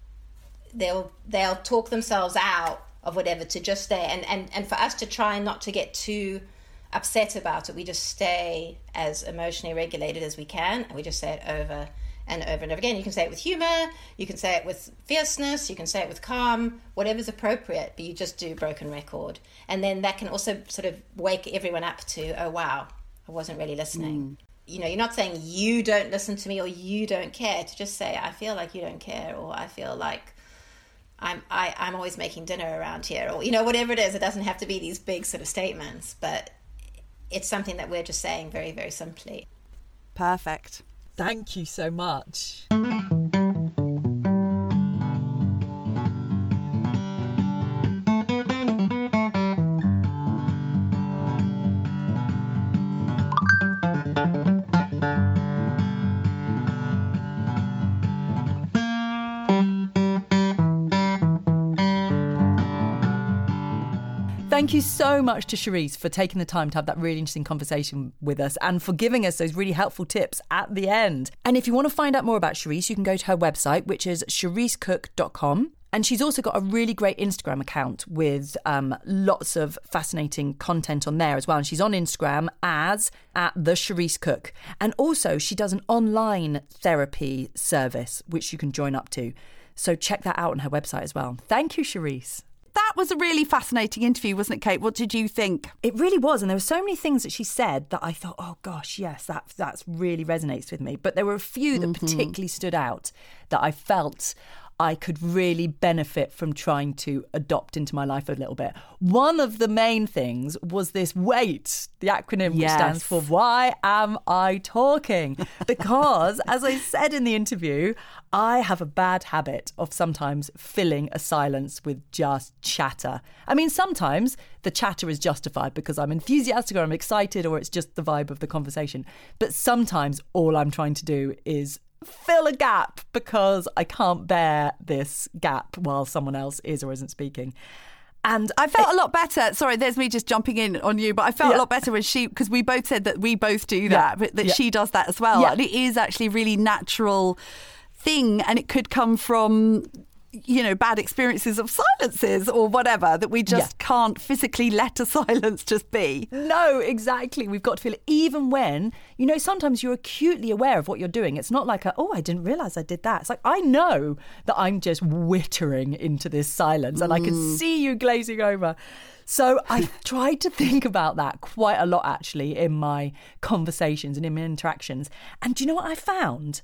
They'll they'll talk themselves out of whatever to just stay. And, and, and for us to try not to get too upset about it, we just stay as emotionally regulated as we can. And we just say it over and over and over again. You can say it with humor, you can say it with fierceness, you can say it with calm, whatever's appropriate, but you just do broken record. And then that can also sort of wake everyone up to, oh, wow, I wasn't really listening. Mm. You know, you're not saying you don't listen to me or you don't care, to just say, I feel like you don't care, or I feel like I'm, I I, I'm always making dinner around here, or, you know, whatever it is. It doesn't have to be these big sort of statements, but it's something that we're just saying very, very simply. Perfect. Thank you so much. Thank you so much to Cherise for taking the time to have that really interesting conversation with us and for giving us those really helpful tips at the end. And if you want to find out more about Cherise, you can go to her website, which is cherise cook dot com. And she's also got a really great Instagram account with um, lots of fascinating content on there as well. And she's on Instagram as at the Cherise Cook. And also she does an online therapy service, which you can join up to. So check that out on her website as well. Thank you, Cherise. That was a really fascinating interview, wasn't it, Kate? What did you think? It really was. And there were so many things that she said that I thought, oh, gosh, yes, that that's really resonates with me. But there were a few that mm-hmm. particularly stood out that I felt I could really benefit from trying to adopt into my life a little bit. One of the main things was this WAIT, the acronym yes. which stands for Why Am I Talking? Because, as I said in the interview, I have a bad habit of sometimes filling a silence with just chatter. I mean, sometimes the chatter is justified because I'm enthusiastic or I'm excited or it's just the vibe of the conversation. But sometimes all I'm trying to do is fill a gap because I can't bear this gap while someone else is or isn't speaking. And I felt it, a lot better. Sorry, there's me just jumping in on you, but I felt yeah. a lot better when she, because we both said that we both do that, yeah. but that yeah. she does that as well. Yeah. And it is actually a really natural thing, and it could come from, you know, bad experiences of silences or whatever, that we just yeah. can't physically let a silence just be. No, exactly. We've got to feel it, even when, you know, sometimes you're acutely aware of what you're doing. It's not like, a, oh, I didn't realise I did that. It's like, I know that I'm just wittering into this silence and mm. I can see you glazing over. So I tried to think about that quite a lot, actually, in my conversations and in my interactions. And do you know what I found?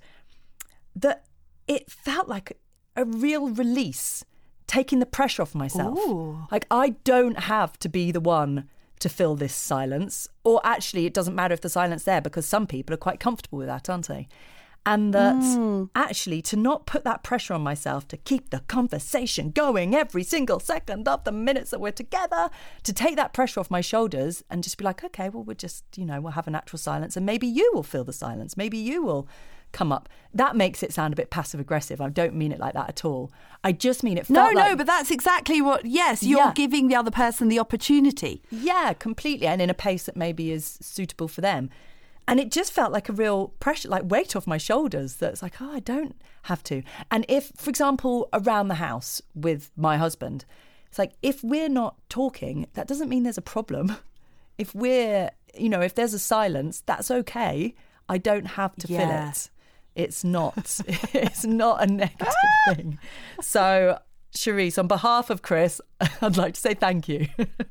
That it felt like a real release, taking the pressure off myself. Ooh. Like, I don't have to be the one to fill this silence. Or actually, it doesn't matter if the silence there, because some people are quite comfortable with that, aren't they? And that mm. actually, to not put that pressure on myself to keep the conversation going every single second of the minutes that we're together, to take that pressure off my shoulders and just be like, okay, well, we'll just, you know, we'll have a natural silence and maybe you will fill the silence. Maybe you will come up. That makes it sound a bit passive aggressive. I don't mean it like that at all. I just mean it felt No, like, no, but that's exactly what, yes, you're yeah. giving the other person the opportunity. Yeah, completely. And in a pace that maybe is suitable for them. And it just felt like a real pressure, like weight off my shoulders, that's like, oh, I don't have to. And if, for example, around the house with my husband, it's like, if we're not talking, that doesn't mean there's a problem. If we're, you know, if there's a silence, that's okay. I don't have to yeah. fill it. It's not, it's not a negative thing. So, Cherise, on behalf of Chris, I'd like to say thank you.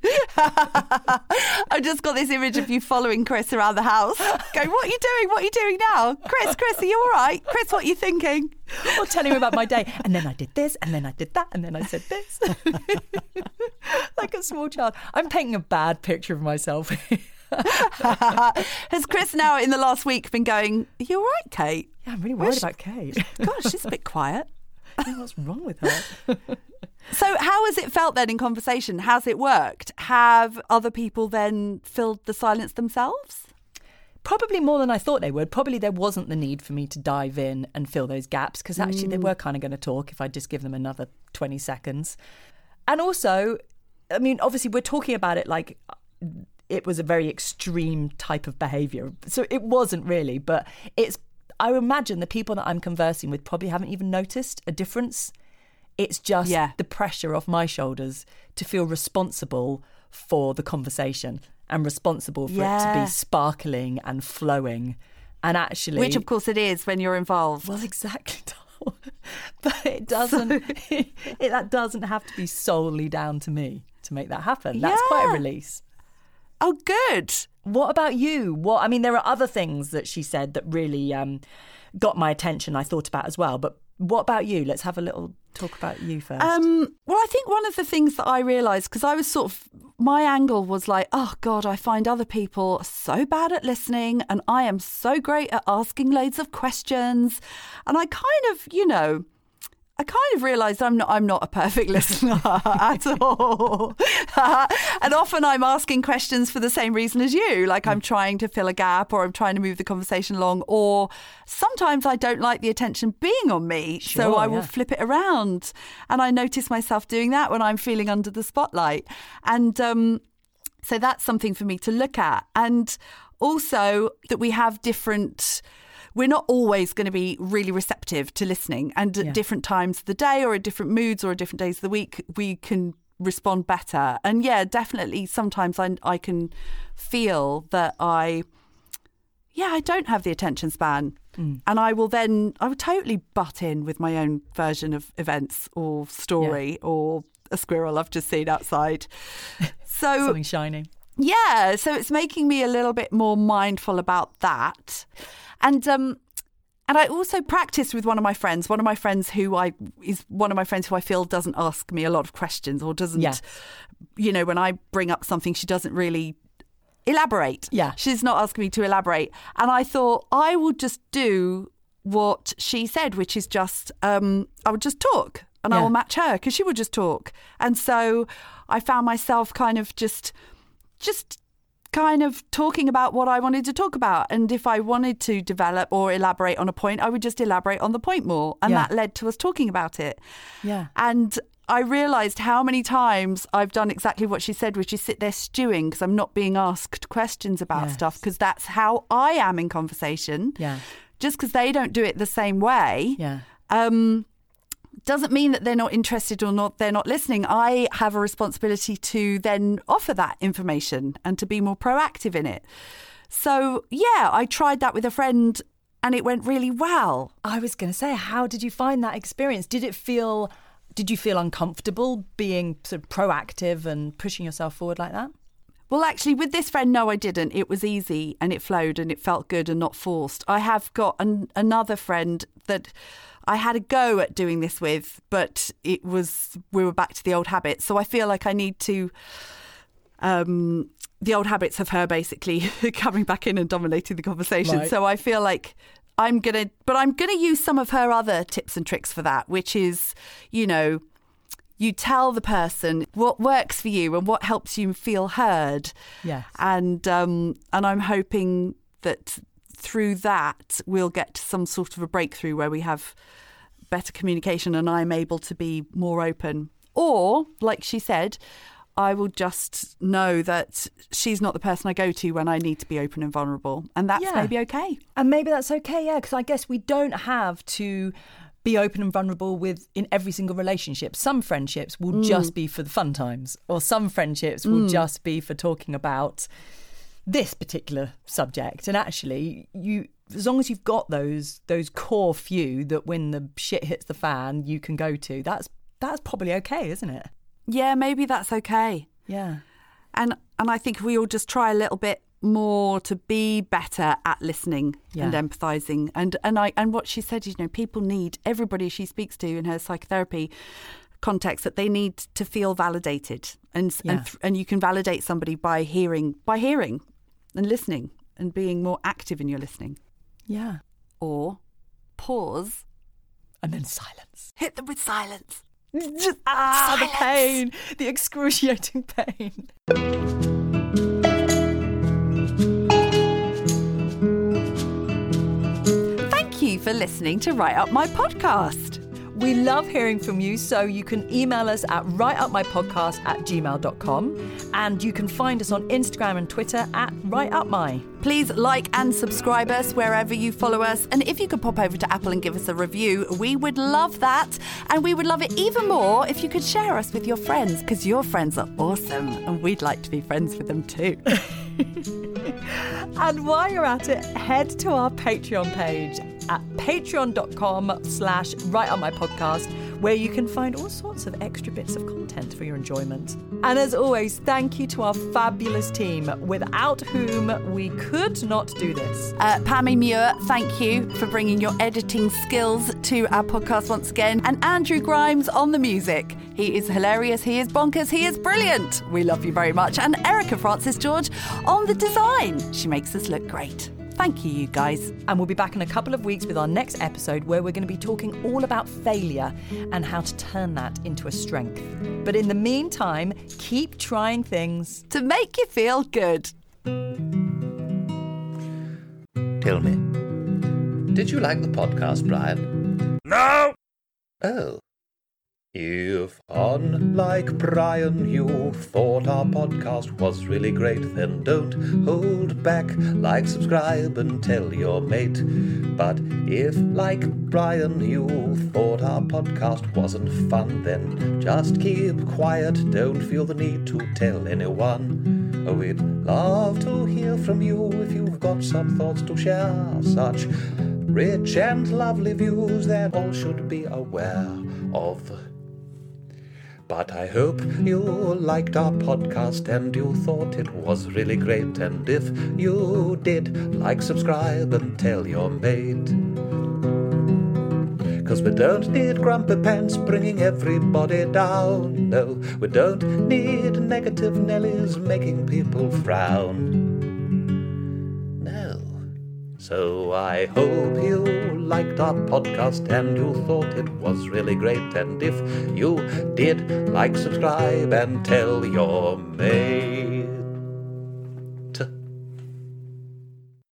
I've just got this image of you following Chris around the house, going, what are you doing? What are you doing now? Chris, Chris, are you all right? Chris, what are you thinking? Or telling him about my day. And then I did this, and then I did that, and then I said this. Like a small child. I'm painting a bad picture of myself. Has Chris now in the last week been going, are you all right, Kate? Yeah, I'm really worried about Kate. Gosh, she's a bit quiet. What's wrong with her? So how has it felt then in conversation? Has it worked? Have other people then filled the silence themselves? Probably more than I thought they would. Probably there wasn't the need for me to dive in and fill those gaps, because actually mm. they were kind of going to talk if I just give them another twenty seconds. And also, I mean, obviously we're talking about it like it was a very extreme type of behaviour. So it wasn't really, but it's, I imagine the people that I'm conversing with probably haven't even noticed a difference. It's just yeah. the pressure off my shoulders to feel responsible for the conversation and responsible for yeah. it to be sparkling and flowing. And actually... Which, of course, it is when you're involved. Well, exactly. But it doesn't... So... it, it, that doesn't have to be solely down to me to make that happen. That's yeah. quite a release. Oh, good. What about you? What I mean, there are other things that she said that really um, got my attention, I thought about as well. But What about you? Let's have a little talk about you first. Um, well, I think one of the things that I realised, because I was sort of, my angle was like, oh God, I find other people so bad at listening and I am so great at asking loads of questions. And I kind of, you know, I kind of realised I'm not I'm not a perfect listener at all. And often I'm asking questions for the same reason as you, like I'm trying to fill a gap or I'm trying to move the conversation along, or sometimes I don't like the attention being on me, Sure, so I will yeah. flip it around. And I notice myself doing that when I'm feeling under the spotlight. And um, so that's something for me to look at. And also that we have different... We're not always going to be really receptive to listening, and at Yeah. different times of the day or at different moods or at different days of the week, we can respond better. And yeah, definitely sometimes I, I can feel that I, yeah, I don't have the attention span. Mm. And I will then, I will totally butt in with my own version of events or story yeah. or a squirrel I've just seen outside. So Something shiny. Yeah, so it's making me a little bit more mindful about that. And um, and I also practiced with one of my friends, one of my friends who I is one of my friends who I feel doesn't ask me a lot of questions or doesn't, Yeah. you know, when I bring up something, she doesn't really elaborate. Yeah. She's not asking me to elaborate. And I thought I would just do what she said, which is just, um, I would just talk and I Yeah. will match her because she would just talk. And so I found myself kind of just, just kind of talking about what I wanted to talk about. And if I wanted to develop or elaborate on a point, I would just elaborate on the point more. And Yeah. that led to us talking about it. Yeah. And I realised how many times I've done exactly what she said, which is sit there stewing because I'm not being asked questions about Yes. stuff, because that's how I am in conversation. Yeah. Just because they don't do it the same way. Yeah. Um, doesn't mean that they're not interested or not they're not listening. I have a responsibility to then offer that information and to be more proactive in it. So, yeah, I tried that with a friend and it went really well. I was going to say, how did you find that experience? Did it feel, did you feel uncomfortable being sort of proactive and pushing yourself forward like that? Well, actually, with this friend, no, I didn't. It was easy and it flowed and it felt good and not forced. I have got an, another friend that I had a go at doing this with, but it was, we were back to the old habits. So I feel like I need to, um, the old habits of her basically coming back in and dominating the conversation. Right. So I feel like I'm going to, but I'm going to use some of her other tips and tricks for that, which is, you know, you tell the person what works for you and what helps you feel heard. Yes. And um, and I'm hoping that through that we'll get to some sort of a breakthrough where we have better communication and I'm able to be more open. Or, like she said, I will just know that she's not the person I go to when I need to be open and vulnerable. And that's Yeah. maybe okay. And maybe that's okay, yeah, because I guess we don't have to be open and vulnerable with in every single relationship. Some friendships will Mm. just be for the fun times, or some friendships will Mm. just be for talking about this particular subject. And actually, you, as long as you've got those those core few that when the shit hits the fan, you can go to, that's that's probably okay, isn't it? Yeah, maybe that's okay. Yeah. And and I think we all just try a little bit more to be better at listening Yeah. and empathising. And and I and what she said is, you know, people need, everybody she speaks to in her psychotherapy context, that they need to feel validated. And Yeah. and, th- and you can validate somebody by hearing by hearing and listening and being more active in your listening. Yeah. Or pause, And then silence. hit them with silence. Just, ah, the Silence. pain, the excruciating pain. Thank you for listening to Write Up My Podcast. We love hearing from you, so you can email us at writeupmypodcast at gmail dot com, and you can find us on Instagram and Twitter at writeupmy. Please like and subscribe us wherever you follow us. And if you could pop over to Apple and give us a review, we would love that. And we would love it even more if you could share us with your friends, because your friends are awesome and we'd like to be friends with them too. And while you're at it, head to our Patreon page at patreon dot com slash writeupmypodcast, where you can find all sorts of extra bits of content for your enjoyment. And as always, thank you to our fabulous team, without whom we could not do this. Uh, Pammy Muir, thank you for bringing your editing skills to our podcast once again. And Andrew Grimes on the music. He is hilarious, he is bonkers, he is brilliant. We love you very much. And Erica Francis George on the design. She makes us look great. Thank you, you guys. And we'll be back in a couple of weeks with our next episode, where we're going to be talking all about failure and how to turn that into a strength. But in the meantime, keep trying things to make you feel good. Tell me, did you like the podcast, Brian? No! Oh. If, unlike Brian, you thought our podcast was really great, then don't hold back. Like, subscribe, and tell your mate. But if, like Brian, you thought our podcast wasn't fun, then just keep quiet. Don't feel the need to tell anyone. We'd love to hear from you if you've got some thoughts to share. Such rich and lovely views that all should be aware of. But I hope you liked our podcast and you thought it was really great. And if you did, like, subscribe, and tell your mate. 'Cause we don't need grumpy pants bringing everybody down. No, we don't need negative Nellies making people frown. No. So I hope you liked our podcast and you thought it was really great. And if you did, like, subscribe, and tell your mate.